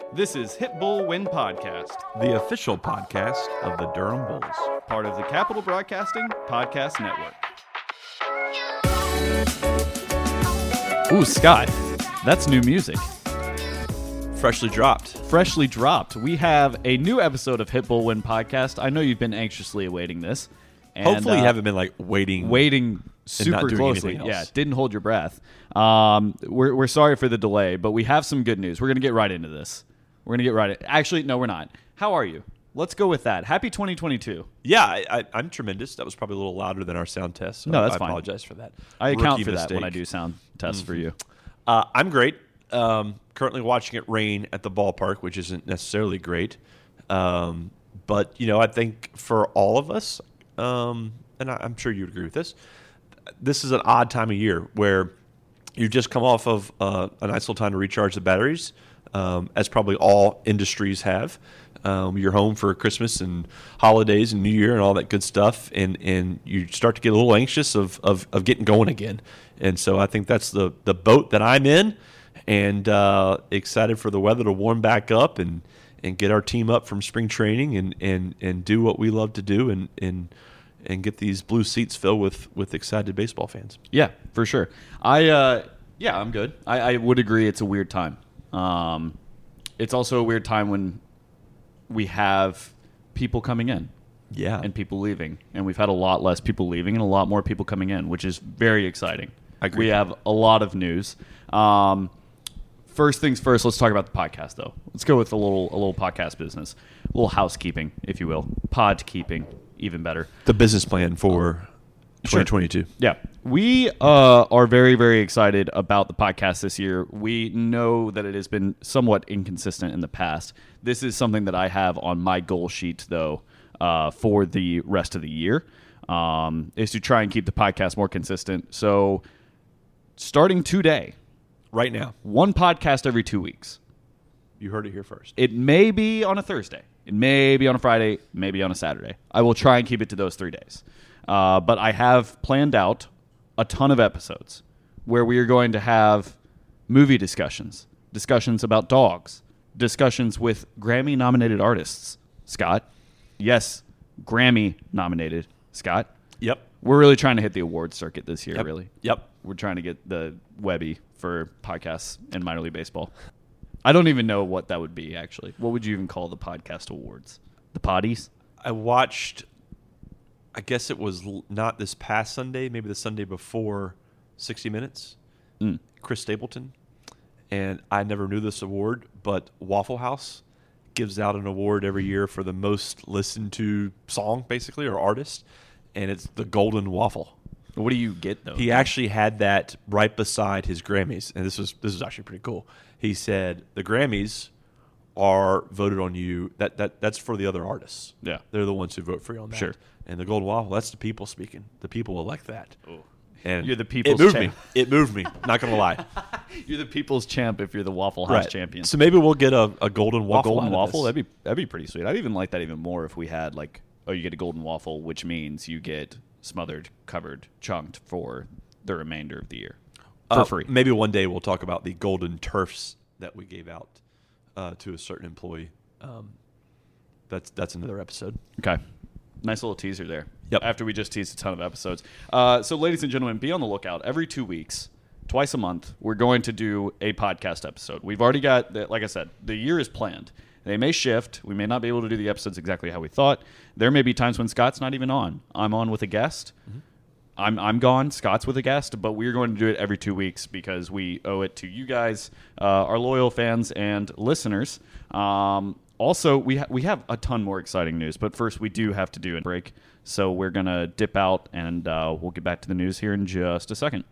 This is Hit Bull Win Podcast, the official podcast of the Durham Bulls, part of the Capital Broadcasting Podcast Network. Ooh, Scott, that's new music. freshly dropped. Freshly dropped. We have a new episode of Hit Bull Win Podcast. I know you've been anxiously awaiting this. And, Hopefully you haven't been waiting super closely. Yeah, didn't hold your breath. We're sorry for the delay, but we have some good news. We're going to get right into this. Actually, no, we're not. How are you? Let's go with that. Happy 2022. Yeah, I'm tremendous. That was probably a little louder than our sound test. So no, that's I fine. apologize for that. I account for that when I do sound tests for you. I'm great. Currently watching it rain at the ballpark, which isn't necessarily great. But, I think for all of us, and I'm sure you would agree with this is an odd time of year where you just come off of a nice little time to recharge the batteries, as probably all industries have. You're home for Christmas and holidays and New Year and all that good stuff, and you start to get a little anxious of getting going again. And so I think that's the boat that I'm in, and excited for the weather to warm back up and get our team up from spring training and do what we love to do and get these blue seats filled with excited baseball fans. Yeah, for sure. I'm good. I would agree it's a weird time. It's also a weird time when we have people coming in. Yeah. And people leaving. And we've had a lot less people leaving and a lot more people coming in, which is very exciting. I agree. We have a lot of news. First things first, let's talk about the podcast, though. Let's go with a little podcast business. A little housekeeping, if you will. Pod keeping, even better. The business plan for 2022. Yeah. We are very, very excited about the podcast this year. We know that it has been somewhat inconsistent in the past. This is something that I have on my goal sheet, though, for the rest of the year, is to try and keep the podcast more consistent. So starting today, right now, one podcast every 2 weeks. You heard it here first. It may be on a Thursday. It may be on a Friday, maybe on a Saturday. I will try and keep it to those 3 days. But I have planned out a ton of episodes where we are going to have movie discussions about dogs, discussions with Grammy-nominated artists. Scott. Yes, Grammy-nominated. Scott. Yep. We're really trying to hit the awards circuit this year, really. Yep. We're trying to get the Webby for podcasts in minor league baseball. I don't even know what that would be, actually. What would you even call the podcast awards? The potties? I watched, I guess it was not this past Sunday, maybe the Sunday before 60 Minutes, Chris Stapleton. And I never knew this award, but Waffle House gives out an award every year for the most listened to song, basically, or artist. And it's the Golden Waffle. What do you get, though? He actually had that right beside his Grammys, and this was actually pretty cool. He said the Grammys are voted on you. That's for the other artists. Yeah, they're the ones who vote for you on that. Sure. And the Golden Waffle, that's the people speaking. The people elect that. Ooh. And you're the people's champ. It moved me. Not gonna lie. You're the people's champ if you're the Waffle House champion. So maybe we'll get a golden waffle. A golden waffle. That'd be pretty sweet. I'd even like that even more if we had you get a golden waffle, which means you get smothered, covered, chunked for the remainder of the year for free. Maybe one day we'll talk about the golden turfs that we gave out to a certain employee. That's another episode. Okay. Nice little teaser there. Yep. After we just teased a ton of episodes. So, ladies and gentlemen, be on the lookout. Every 2 weeks, twice a month, we're going to do a podcast episode. We've already got, like I said, the year is planned. They may shift. We may not be able to do the episodes exactly how we thought. There may be times when Scott's not even on. I'm on with a guest. Mm-hmm. I'm gone. Scott's with a guest. But we're going to do it every 2 weeks because we owe it to you guys, our loyal fans and listeners. Also, we have a ton more exciting news. But first, we do have to do a break. So we're going to dip out, and we'll get back to the news here in just a second.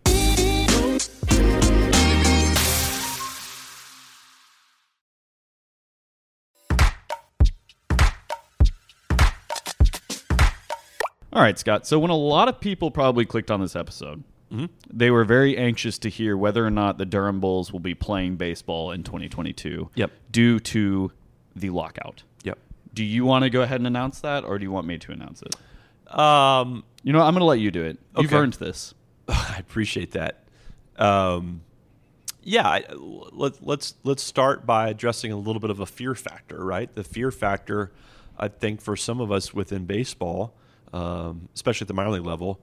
All right, Scott. So when a lot of people probably clicked on this episode, they were very anxious to hear whether or not the Durham Bulls will be playing baseball in 2022 due to the lockout. Yep. Do you want to go ahead and announce that, or do you want me to announce it? I'm going to let you do it. You've earned this. I appreciate that. let's start by addressing a little bit of a fear factor, right? The fear factor, I think, for some of us within baseball, especially at the minor league level,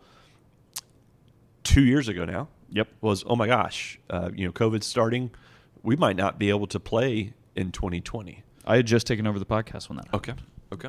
2 years ago now, was, oh my gosh, COVID's starting. We might not be able to play in 2020. I had just taken over the podcast when that happened. Okay.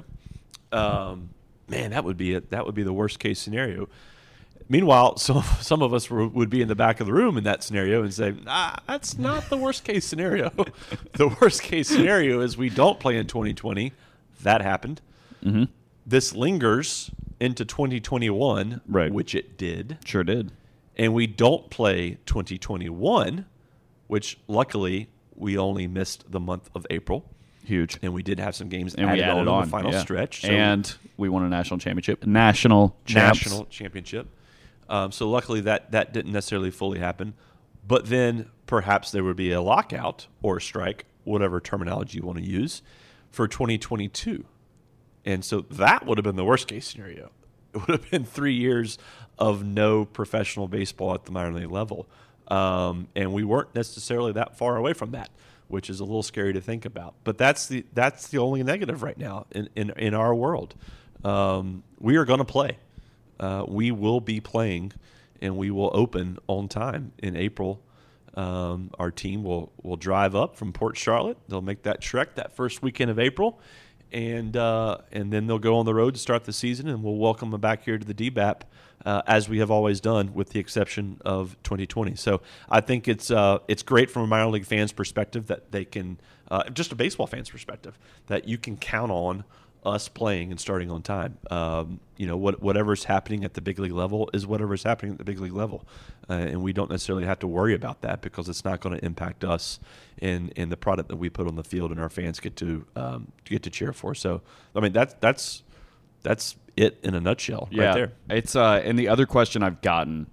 Man, that would be it. That would be the worst case scenario. Meanwhile, some of us would be in the back of the room in that scenario and say, that's not the worst case scenario. The worst case scenario is we don't play in 2020. That happened. Mm-hmm. This lingers into 2021, right, which it did. Sure did. And we don't play 2021, which luckily we only missed the month of April. Huge. And we did have some games and added we added on the final stretch. So and we won a national championship. National championship. So luckily that didn't necessarily fully happen. But then perhaps there would be a lockout or a strike, whatever terminology you want to use, for 2022. And so that would have been the worst case scenario. It would have been 3 years of no professional baseball at the minor league level. And we weren't necessarily that far away from that, which is a little scary to think about. But that's the only negative right now in our world. We are going to play. We will be playing, and we will open on time in April. Our team will drive up from Port Charlotte. They'll make that trek that first weekend of April, and then they'll go on the road to start the season, and we'll welcome them back here to the DBAP as we have always done, with the exception of 2020. So I think it's great from a minor league fan's perspective that they can, just a baseball fan's perspective, that you can count on us playing and starting on time. Whatever's happening at the big league level is whatever's happening at the big league level, and we don't necessarily have to worry about that because it's not going to impact us in the product that we put on the field and our fans get to cheer for. So I mean that's it in a nutshell, right there. It's and the other question I've gotten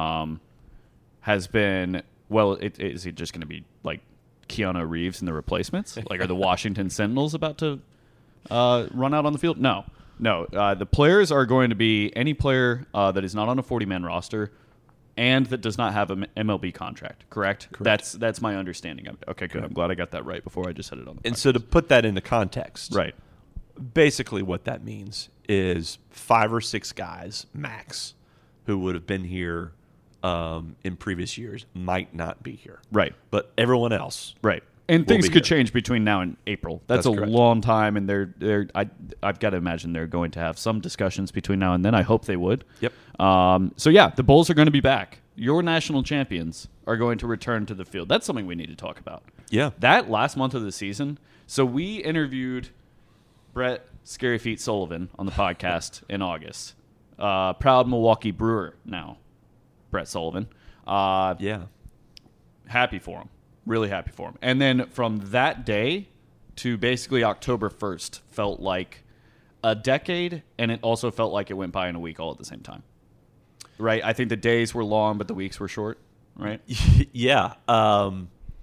has been, well, is he just going to be like Keanu Reeves in The Replacements? Like, are the Washington Sentinels about to run out on the field? No. The players are going to be any player that is not on a 40-man roster and that does not have an MLB contract. Correct. That's my understanding of it. Okay, good. I'm glad I got that right before I just said it on the podcast. And so to put that into context, right? Basically, what that means is 5 or 6 guys max who would have been here in previous years might not be here. Right. But everyone else, right. And things could change between now and April. That's a correct. long time, and I've got to imagine they're going to have some discussions between now and then. I hope they would. Yep. So yeah, the Bulls are going to be back. Your national champions are going to return to the field. That's something we need to talk about. Yeah. That last month of the season. So we interviewed Brett Scary Feet Sullivan on the podcast in August. Proud Milwaukee Brewer now, Brett Sullivan. Yeah. Happy for him. Really happy for him. And then from that day to basically October 1st felt like a decade, and it also felt like it went by in a week all at the same time. Right? I think the days were long, but the weeks were short, right? Yeah. And,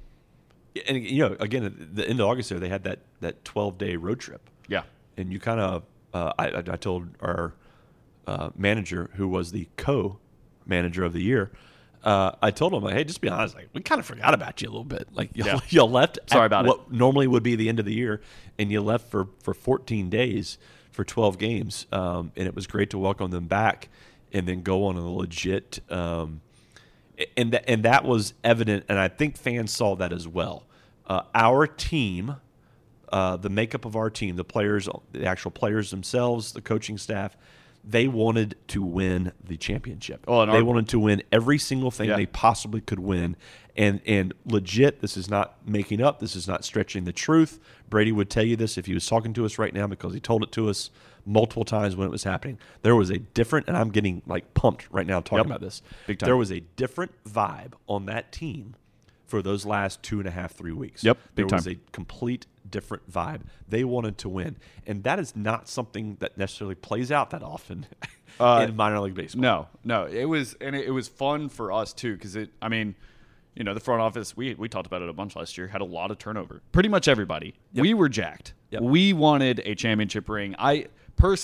again, at the end of August there, they had that 12-day road trip. Yeah. And you kind of, I told our manager, who was the co-manager of the year, I told him, hey, just be honest, we kind of forgot about you a little bit. You left Sorry about what normally would be the end of the year, and you left for 14 days for 12 games. And it was great to welcome them back and then go on a legit and that was evident, and I think fans saw that as well. Our team, the makeup of our team, the players, the actual players themselves, the coaching staff, they wanted to win the championship. They wanted to win every single thing they possibly could win. And legit, this is not making up. This is not stretching the truth. Brady would tell you this if he was talking to us right now, because he told it to us multiple times when it was happening. There was a different, and I'm getting pumped right now talking about this. Big time. There was a different vibe on that team for those last 2.5, 3 weeks. Yep, there was a complete different vibe. They wanted to win, and that is not something that necessarily plays out that often in minor league baseball. No, it was fun for us too, because the front office, we talked about it a bunch last year, had a lot of turnover. Pretty much everybody. Yep. We were jacked. Yep. We wanted a championship ring. I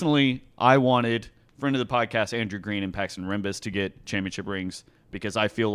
wanted friend of the podcast Andrew Green and Paxton Rimbus to get championship rings, because I feel like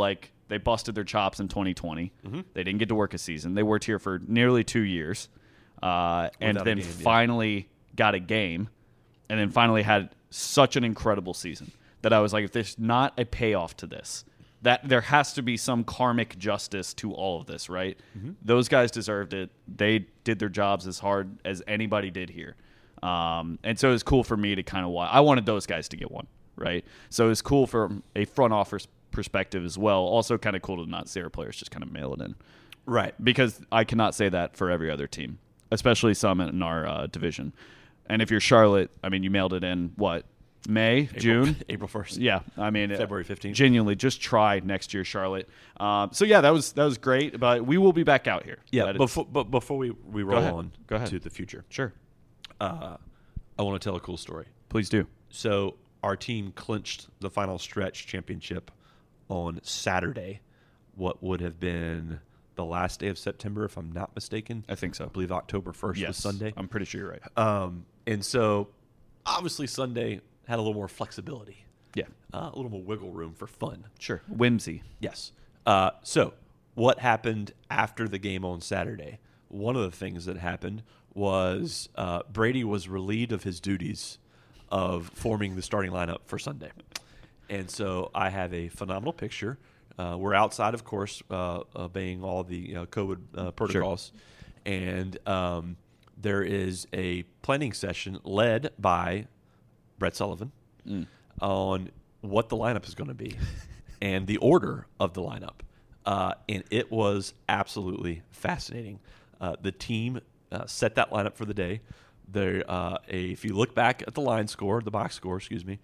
They busted their chops in 2020. Mm-hmm. They didn't get to work a season. They worked here for nearly 2 years, and Without a then game, yeah. finally got a game, and then finally had such an incredible season that I was like, if there's not a payoff to this, that there has to be some karmic justice to all of this, right? Mm-hmm. Those guys deserved it. They did their jobs as hard as anybody did here. And so it was cool for me to kind of watch. I wanted those guys to get one, right? So it was cool from a front office perspective as well. Also kind of cool to not see our players just kind of mail it in. Right. Because I cannot say that for every other team, especially some in our division. And if you're Charlotte, I mean, you mailed it in, what, June? April 1st. Yeah, I mean, February 15th. Genuinely, just try next year, Charlotte. So yeah, that was great. But we will be back out here. Yeah, before we roll ahead. on Go ahead. to the future, Sure, I want to tell a cool story. please do. So our team clinched the final stretch championship on Saturday, what would have been the last day of September, if I'm not mistaken. I think so. I believe October 1st Yes, was Sunday. I'm pretty sure you're right. And so obviously Sunday had a little more flexibility, Yeah, a little more wiggle room for fun. sure. Whimsy. Yes. So what happened after the game on Saturday? One of the things that happened was Brady was relieved of his duties of forming the starting lineup for Sunday. And so I have a phenomenal picture. We're outside, of course, obeying all the COVID protocols. Sure. And there is a planning session led by Brett Sullivan on what the lineup is going to be and the order of the lineup. And it was absolutely fascinating. The team set that lineup for the day. There, if you look back at the line score, the box score, excuse me,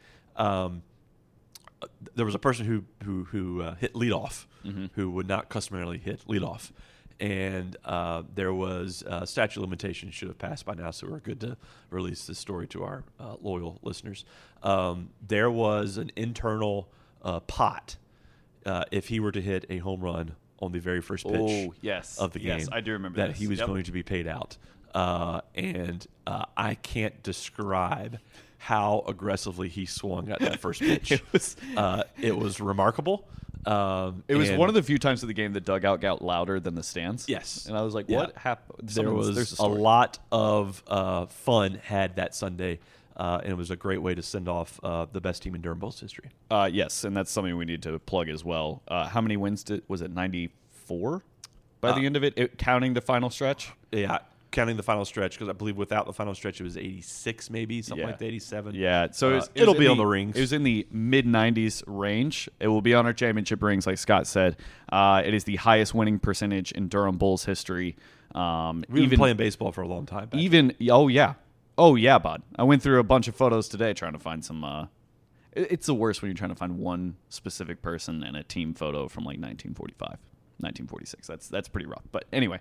there was a person who hit leadoff, who would not customarily hit leadoff. And there was statute of limitations should have passed by now, so we're good to release this story to our loyal listeners. There was an internal pot if he were to hit a home run on the very first pitch of the game. Yes, I do remember that this. he was going to be paid out. And I can't describe how aggressively he swung at that first pitch. It was remarkable. It was one of the few times of the game the dugout got louder than the stands. Yes. And I was like, Yeah. what happened? There was a lot of fun had that Sunday, and it was a great way to send off the best team in Durham Bulls history. Yes, and that's something we need to plug as well. How many wins was it? 94 by the end of it, counting the final stretch? Yeah, counting the final stretch, because I believe without the final stretch it was 86 maybe, something like that, 87. Yeah, so it'll be on the rings. It was in the mid-90s range. It will be on our championship rings, like Scott said. It is the highest winning percentage in Durham Bulls history. We've been playing baseball for a long time. Oh yeah, bud. I went through a bunch of photos today trying to find some. It's the worst when you're trying to find one specific person and a team photo from like 1945, 1946. That's pretty rough. But anyway,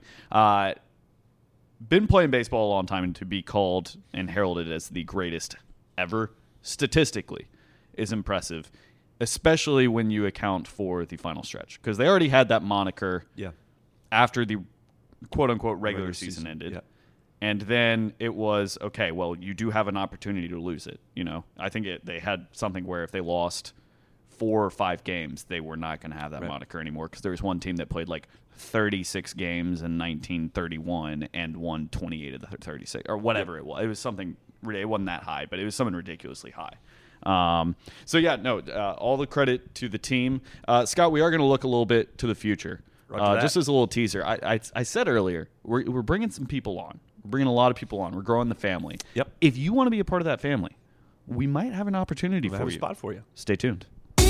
been playing baseball a long time, and to be called and heralded as the greatest ever statistically is impressive, especially when you account for the final stretch, because they already had that moniker after the quote-unquote regular season ended. Yeah. And then it was, okay, well, you do have an opportunity to lose it. You know, I think they had something where if they lost 4 or 5 games, they were not going to have that moniker anymore, because there was one team that played like 36 games in 1931 and won 28 of the 36 or whatever it was. It was something, it wasn't that high, but it was something ridiculously high. All the credit to the team. Scott, we are going to look a little bit to the future. Just as a little teaser, I said earlier, we're bringing some people on. We're bringing a lot of people on. We're growing the family. Yep. If you want to be a part of that family, we might have an opportunity for you. Have a spot for you. Stay tuned.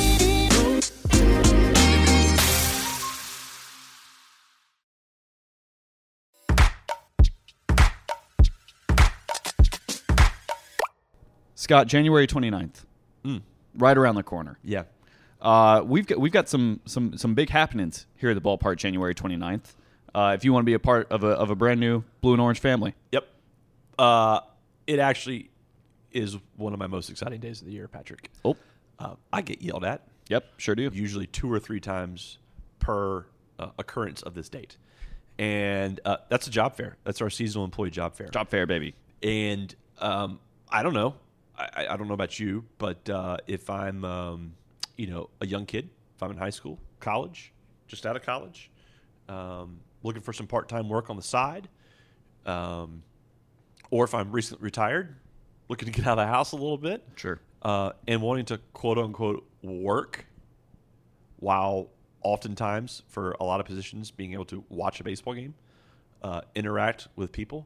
Scott, January 29th, right around the corner. Yeah. We've got some big happenings here at the ballpark January 29th. If you want to be a part of a brand new blue and orange family. Yep. It actually is one of my most exciting days of the year, Patrick. Oh. I get yelled at. Yep, sure do. Usually 2 or 3 times per occurrence of this date. And that's a job fair. That's our seasonal employee job fair. Job fair, baby. And I don't know. I don't know about you, but if I'm, a young kid, if I'm in high school, college, just out of college, looking for some part-time work on the side, or if I'm recently retired, looking to get out of the house a little bit, Sure. and wanting to quote-unquote work while oftentimes for a lot of positions being able to watch a baseball game, interact with people,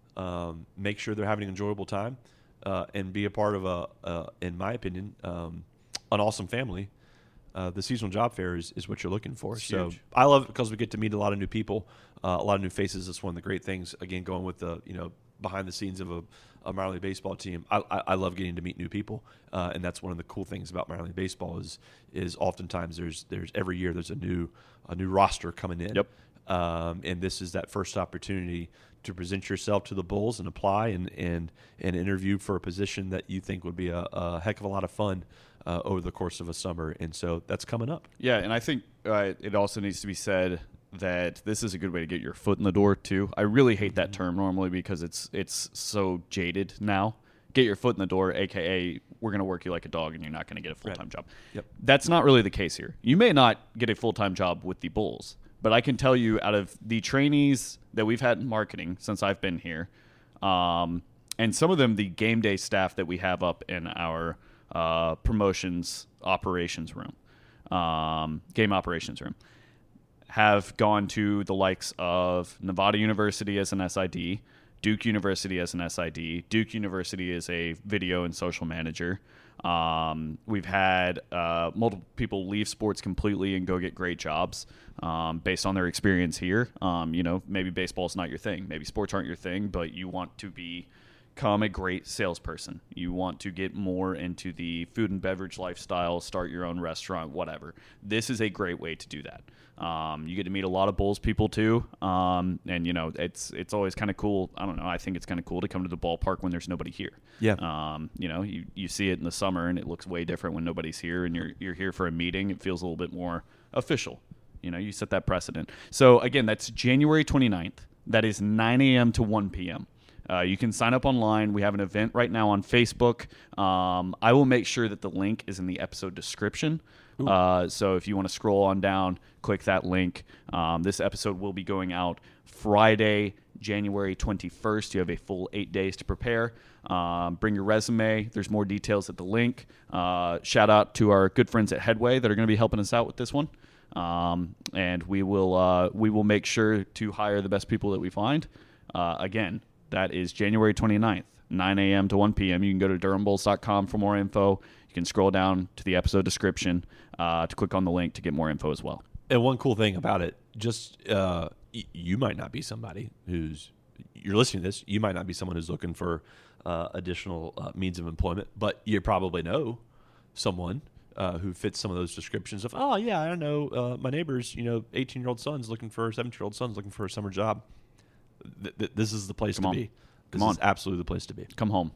make sure they're having an enjoyable time, and be a part of in my opinion, an awesome family. The seasonal job fair is what you're looking for. It's so huge. I love it because we get to meet a lot of new people, a lot of new faces. That's one of the great things. Again, going with the behind the scenes of a minor league baseball team. I love getting to meet new people, and that's one of the cool things about minor league baseball is oftentimes there's every year there's a new roster coming in. Yep. And this is that first opportunity to present yourself to the Bulls and apply and interview for a position that you think would be a heck of a lot of fun over the course of a summer. And so that's coming up. Yeah, and I think it also needs to be said that this is a good way to get your foot in the door too. I really hate that term normally because it's so jaded now. Get your foot in the door, aka we're going to work you like a dog and you're not going to get a full-time job. Yep. That's not really the case here. You may not get a full-time job with the Bulls, but I can tell you out of the trainees that we've had in marketing since I've been here, and some of them the game day staff that we have up in our promotions operations room, game operations room, have gone to the likes of Nevada University as an SID, Duke University as an SID, Duke University as a video and social manager. We've had multiple people leave sports completely and go get great jobs based on their experience here. Maybe baseball's not your thing. Maybe sports aren't your thing, but you want to become a great salesperson. You want to get more into the food and beverage lifestyle, start your own restaurant, whatever. This is a great way to do that. You get to meet a lot of Bulls people too, and it's always kind of cool. I don't know. I think it's kind of cool to come to the ballpark when there's nobody here. Yeah. You see it in the summer, and it looks way different when nobody's here, and you're here for a meeting. It feels a little bit more official. You set that precedent. So again, that's January 29th. That is 9 a.m. to 1 p.m. You can sign up online. We have an event right now on Facebook. I will make sure that the link is in the episode description. So if you want to scroll on down, click that link. This episode will be going out Friday, January 21st. You have a full 8 days to prepare. Bring your resume. There's more details at the link. Shout out to our good friends at Headway that are going to be helping us out with this one. And we will make sure to hire the best people that we find. Again, that is January 29th, 9 a.m. to 1 p.m. You can go to DurhamBulls.com for more info. You can scroll down to the episode description to click on the link to get more info as well. And one cool thing about it, just you might not be somebody you're listening to this. You might not be someone who's looking for additional means of employment, but you probably know someone who fits some of those descriptions of, oh, yeah, I don't know, my neighbor's 18-year-old son's looking for 17-year-old son's looking for a summer job. This is the place to be. This is absolutely the place to be. Come home.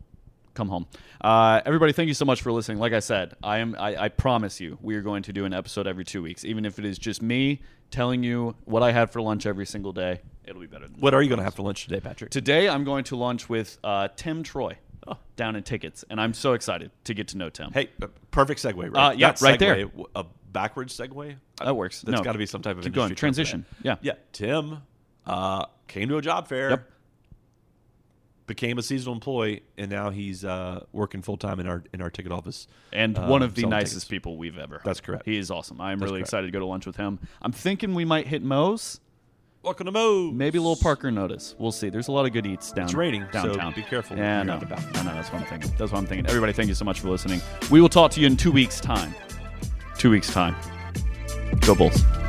Everybody, thank you so much for listening. Like I said, I promise you we are going to do an episode every 2 weeks. Even if it is just me telling you what I had for lunch every single day, it'll be better than What are you going to have for lunch today, Patrick? Today I'm going to lunch with Tim Troy down in Tickets, and I'm so excited to get to know Tim. Hey, perfect segue, right? Yeah, Not right segue, there. A backwards segue? That works. That's got to be some type of Keep industry going. Transition. term for that. Yeah, Tim came to a job fair. Yep. Became a seasonal employee, and now he's working full time in our ticket office. And one of the selling nicest tickets. people we've ever heard. That's correct. He is awesome. I'm really correct. excited to go to lunch with him. I'm thinking we might hit Moe's. Welcome to Moe's. Maybe a little Parker Notice. We'll see. There's a lot of good eats It's raining, downtown. so be careful. Yeah, when no, you're out and about. I know. That's what I'm thinking. Everybody, thank you so much for listening. We will talk to you in 2 weeks' time. 2 weeks' time. Go Bulls.